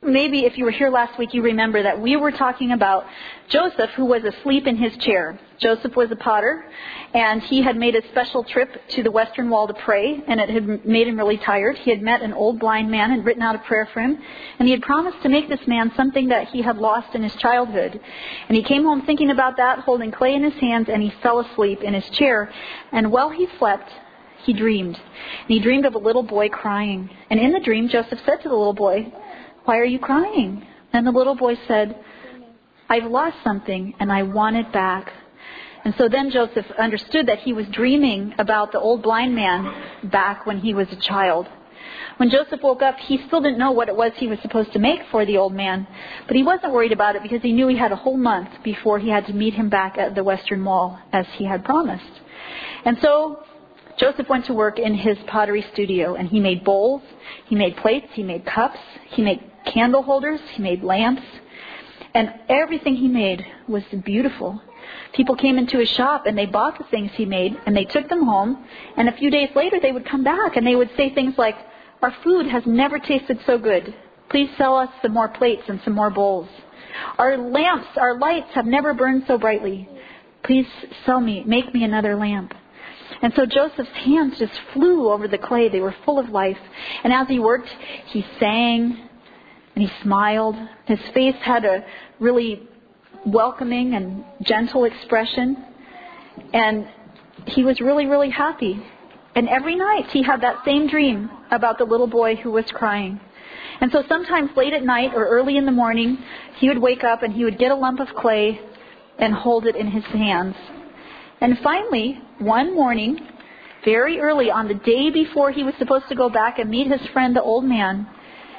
maybe if you were here last week, you remember that we were talking about Joseph, who was asleep in his chair. Joseph was a potter, and he had made a special trip to the Western Wall to pray, and it had made him really tired. He had met an old blind man and written out a prayer for him, and he had promised to make this man something that he had lost in his childhood. And he came home thinking about that, holding clay in his hands, and he fell asleep in his chair. And while he slept, he dreamed. And he dreamed of a little boy crying. And in the dream, Joseph said to the little boy, "Why are you crying?" And the little boy said, "I've lost something and I want it back." And so then Joseph understood that he was dreaming about the old blind man back when he was a child. When Joseph woke up, he still didn't know what it was he was supposed to make for the old man. But he wasn't worried about it because he knew he had a whole month before he had to meet him back at the Western Wall as he had promised. And so Joseph went to work in his pottery studio, and he made bowls, he made plates, he made cups, he made candle holders, he made lamps, and everything he made was beautiful. People came into his shop and they bought the things he made and they took them home, and a few days later they would come back and they would say things like, "Our food has never tasted so good. Please sell us some more plates and some more bowls. Our lamps, our lights have never burned so brightly. Please make me another lamp." And so Joseph's hands just flew over the clay. They were full of life. And as he worked, he sang and he smiled. His face had a really welcoming and gentle expression. And he was really, really happy. And every night he had that same dream about the little boy who was crying. And so sometimes late at night or early in the morning, he would wake up and he would get a lump of clay and hold it in his hands. And finally, one morning, very early on the day before he was supposed to go back and meet his friend, the old man,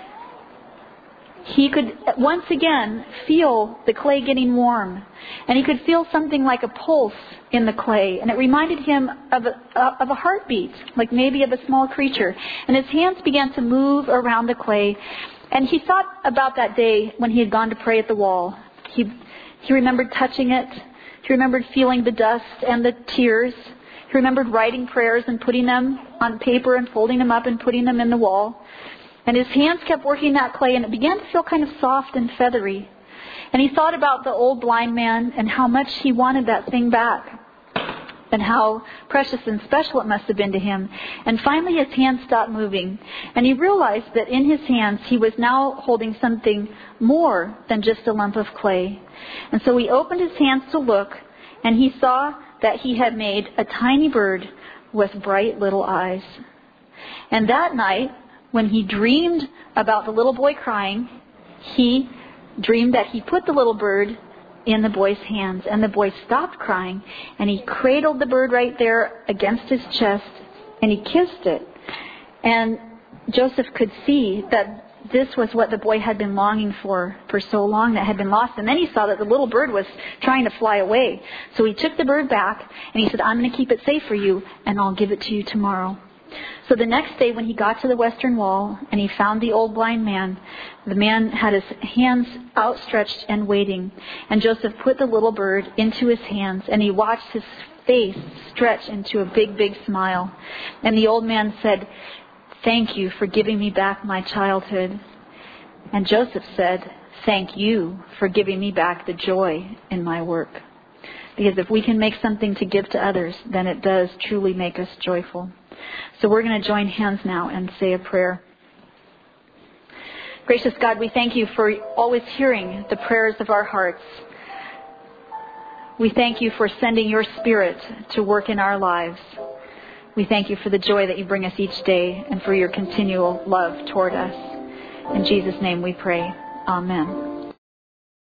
he could once again feel the clay getting warm. And he could feel something like a pulse in the clay. And it reminded him of a heartbeat, like maybe of a small creature. And his hands began to move around the clay. And he thought about that day when he had gone to pray at the wall. He remembered touching it. He remembered feeling the dust and the tears. He remembered writing prayers and putting them on paper and folding them up and putting them in the wall. And his hands kept working that clay, and it began to feel kind of soft and feathery. And he thought about the old blind man and how much he wanted that thing back, and how precious and special it must have been to him. And finally his hands stopped moving, and he realized that in his hands he was now holding something more than just a lump of clay. And so he opened his hands to look, and he saw that he had made a tiny bird with bright little eyes. And that night, when he dreamed about the little boy crying, he dreamed that he put the little bird in the boy's hands, and the boy stopped crying, and he cradled the bird right there against his chest, and he kissed it. And Joseph could see that this was what the boy had been longing for so long, that had been lost. And then he saw that the little bird was trying to fly away. So he took the bird back, and he said, "I'm going to keep it safe for you, and I'll give it to you tomorrow." So the next day when he got to the Western Wall and he found the old blind man, the man had his hands outstretched and waiting. And Joseph put the little bird into his hands, and he watched his face stretch into a big, big smile. And the old man said, "Thank you for giving me back my childhood." And Joseph said, "Thank you for giving me back the joy in my work." Because if we can make something to give to others, then it does truly make us joyful. So we're going to join hands now and say a prayer. Gracious God, we thank you for always hearing the prayers of our hearts. We thank you for sending your Spirit to work in our lives. We thank you for the joy that you bring us each day and for your continual love toward us. In Jesus' name we pray. Amen.